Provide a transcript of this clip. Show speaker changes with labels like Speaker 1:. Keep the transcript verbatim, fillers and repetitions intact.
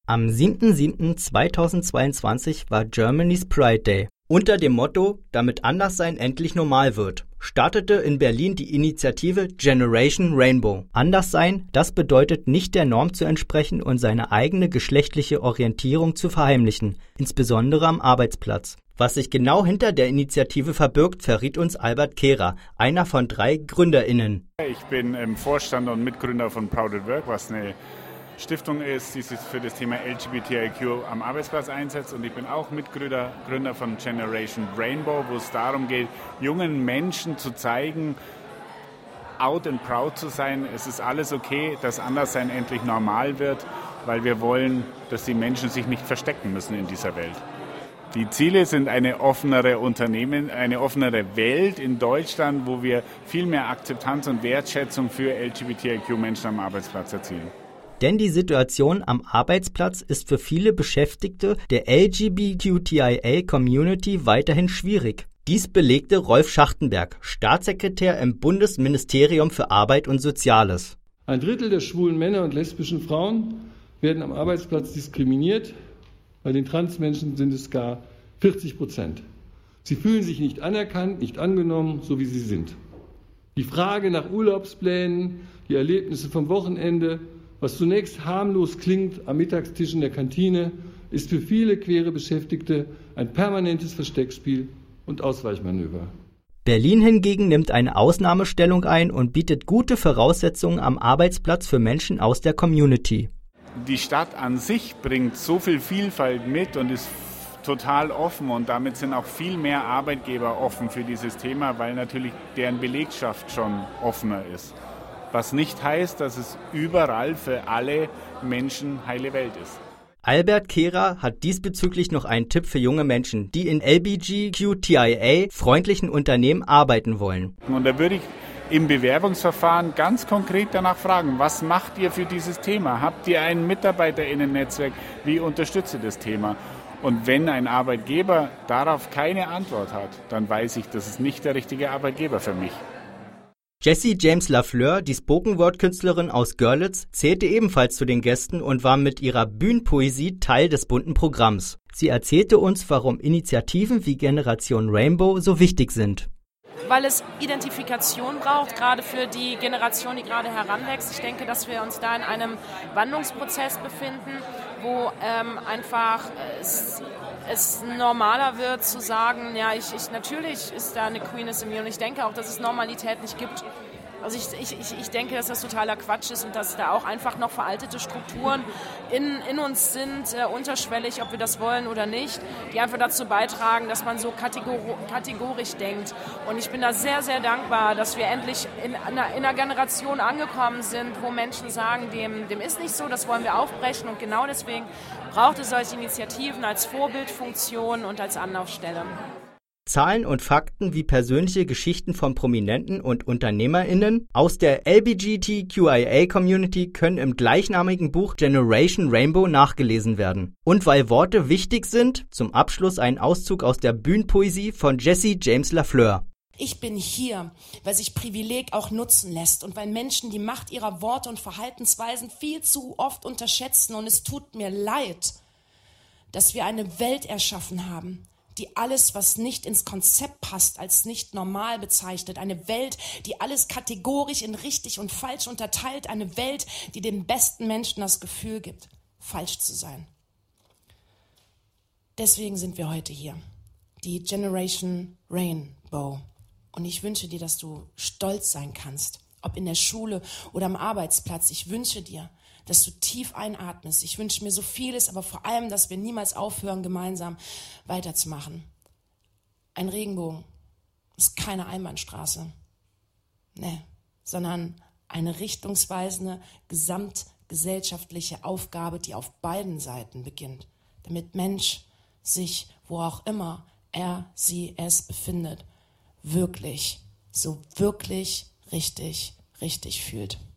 Speaker 1: Am siebter siebter zweitausendzweiundzwanzig war Germany's Pride Day. Unter dem Motto „Damit Anderssein endlich normal wird“ startete in Berlin die Initiative Generation Rainbow. Anderssein, das bedeutet nicht der Norm zu entsprechen und seine eigene geschlechtliche Orientierung zu verheimlichen, insbesondere am Arbeitsplatz. Was sich genau hinter der Initiative verbirgt, verriet uns Albert Kehrer, einer von drei GründerInnen.
Speaker 2: Ich bin im Vorstand und Mitgründer von Proud at Work, was eine Stiftung ist, die sich für das Thema L G B T I Q am Arbeitsplatz einsetzt. Und ich bin auch Mitgründer Gründer von Generation Rainbow, wo es darum geht, jungen Menschen zu zeigen, out and proud zu sein. Es ist alles okay, dass Anderssein endlich normal wird, weil wir wollen, dass die Menschen sich nicht verstecken müssen in dieser Welt. Die Ziele sind eine offenere Unternehmen, eine offenere Welt in Deutschland, wo wir viel mehr Akzeptanz und Wertschätzung für L G B T I Q-Menschen am Arbeitsplatz erzielen.
Speaker 1: Denn die Situation am Arbeitsplatz ist für viele Beschäftigte der L G B T I A-Community weiterhin schwierig. Dies belegte Rolf Schachtenberg, Staatssekretär im Bundesministerium für Arbeit und Soziales.
Speaker 3: Ein Drittel der schwulen Männer und lesbischen Frauen werden am Arbeitsplatz diskriminiert. Bei den Transmenschen sind es gar vierzig Prozent. Sie fühlen sich nicht anerkannt, nicht angenommen, so wie sie sind. Die Frage nach Urlaubsplänen, die Erlebnisse vom Wochenende, was zunächst harmlos klingt am Mittagstisch in der Kantine, ist für viele queere Beschäftigte ein permanentes Versteckspiel und Ausweichmanöver.
Speaker 1: Berlin hingegen nimmt eine Ausnahmestellung ein und bietet gute Voraussetzungen am Arbeitsplatz für Menschen aus der Community.
Speaker 2: Die Stadt an sich bringt so viel Vielfalt mit und ist total offen und damit sind auch viel mehr Arbeitgeber offen für dieses Thema, weil natürlich deren Belegschaft schon offener ist. Was nicht heißt, dass es überall für alle Menschen heile Welt ist.
Speaker 1: Albert Kehrer hat diesbezüglich noch einen Tipp für junge Menschen, die in L G B T I A-freundlichen Unternehmen arbeiten wollen.
Speaker 2: Und da würde ich im Bewerbungsverfahren ganz konkret danach fragen, was macht ihr für dieses Thema? Habt ihr ein MitarbeiterInnen-Netzwerk? Wie unterstützt ihr das Thema? Und wenn ein Arbeitgeber darauf keine Antwort hat, dann weiß ich, das ist nicht der richtige Arbeitgeber für mich.
Speaker 1: Jessie James Lafleur, die Spoken-Word-Künstlerin aus Görlitz, zählte ebenfalls zu den Gästen und war mit ihrer Bühnenpoesie Teil des bunten Programms. Sie erzählte uns, warum Initiativen wie Generation Rainbow so wichtig sind.
Speaker 4: Weil es Identifikation braucht, gerade für die Generation, die gerade heranwächst. Ich denke, dass wir uns da in einem Wandlungsprozess befinden, wo ähm, einfach es, es normaler wird zu sagen, ja, ich, ich natürlich ist da eine Queerness in mir und ich denke auch, dass es Normalität nicht gibt. Also ich, ich, ich denke, dass das totaler Quatsch ist und dass da auch einfach noch veraltete Strukturen in, in uns sind, äh, unterschwellig, ob wir das wollen oder nicht, die einfach dazu beitragen, dass man so kategor- kategorisch denkt. Und ich bin da sehr, sehr dankbar, dass wir endlich in einer, in einer Generation angekommen sind, wo Menschen sagen, dem, dem ist nicht so, das wollen wir aufbrechen. Und genau deswegen braucht es solche Initiativen als Vorbildfunktion und als Anlaufstelle.
Speaker 1: Zahlen und Fakten wie persönliche Geschichten von Prominenten und UnternehmerInnen aus der L G B T Q I A-Community können im gleichnamigen Buch Generation Rainbow nachgelesen werden. Und weil Worte wichtig sind, zum Abschluss ein Auszug aus der Bühnenpoesie von Jessie James Lafleur.
Speaker 5: Ich bin hier, weil sich Privileg auch nutzen lässt und weil Menschen die Macht ihrer Worte und Verhaltensweisen viel zu oft unterschätzen. Und es tut mir leid, dass wir eine Welt erschaffen haben, die alles, was nicht ins Konzept passt, als nicht normal bezeichnet. Eine Welt, die alles kategorisch in richtig und falsch unterteilt. Eine Welt, die den besten Menschen das Gefühl gibt, falsch zu sein. Deswegen sind wir heute hier. Die Generation Rainbow. Und ich wünsche dir, dass du stolz sein kannst. Ob in der Schule oder am Arbeitsplatz. Ich wünsche dir, dass du tief einatmest. Ich wünsche mir so vieles, aber vor allem, dass wir niemals aufhören, gemeinsam weiterzumachen. Ein Regenbogen ist keine Einbahnstraße, nee, sondern eine richtungsweisende, gesamtgesellschaftliche Aufgabe, die auf beiden Seiten beginnt, damit Mensch sich, wo auch immer er, sie, es befindet, wirklich, so wirklich richtig, richtig fühlt.